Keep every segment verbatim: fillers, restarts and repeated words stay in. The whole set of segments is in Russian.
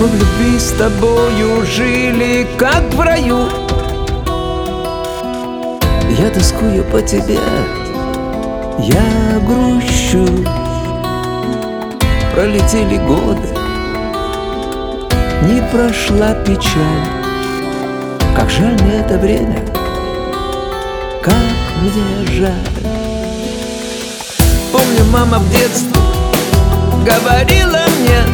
Мы в любви с тобою жили, как в раю. Я тоскую по тебе, я грущу. Пролетели годы, не прошла печаль. Как жаль мне это время, как мне жаль. Помню, мама в детстве говорила мне: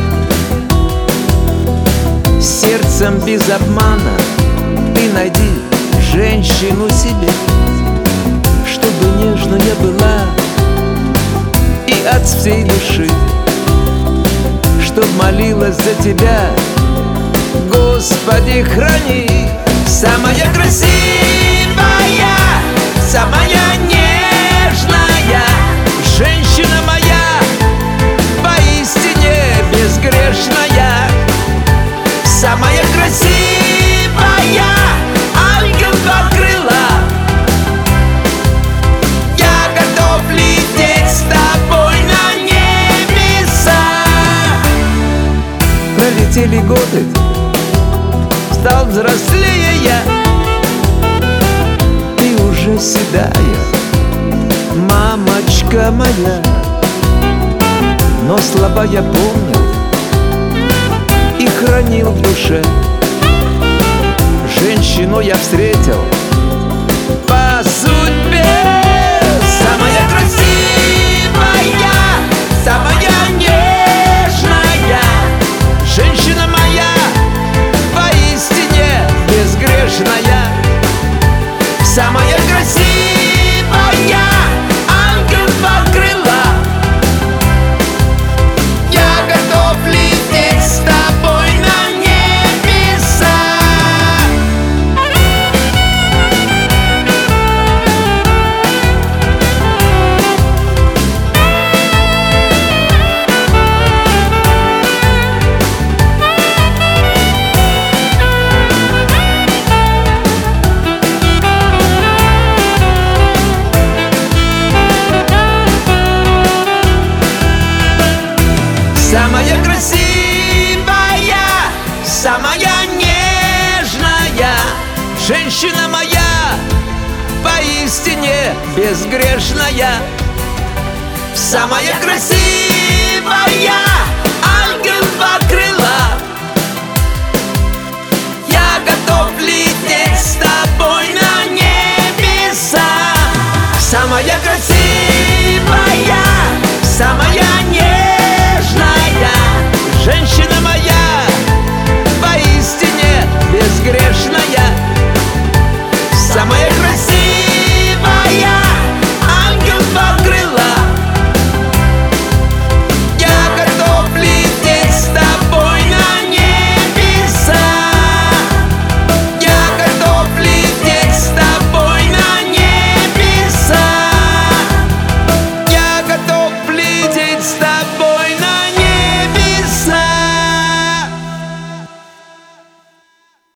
сердцем без обмана ты найди женщину себе, чтобы нежная была и от всей души, чтоб молилась за тебя, Господи, храни. Самая красивая, самая нежная женщина моя, поистине безгрешная. Самая красивая, ангел два крыла. Я готов лететь с тобой на небеса. Пролетели годы, стал взрослее я. Ты уже седая, мамочка моя. Но слова я помнил и хранил в душе. Женщину я встретил по судьбе. Самая красивая, самая нежная женщина моя, поистине безгрешная. Самая красивая, ангел два крыла. Я готов лететь с тобой на небеса. Самая красивая, самая нежная женщина моя, поистине безгрешная. Самая красивая, ангел два крыла. Я готов лететь с тобой на небеса. Самая красивая, самая нежная женщина моя.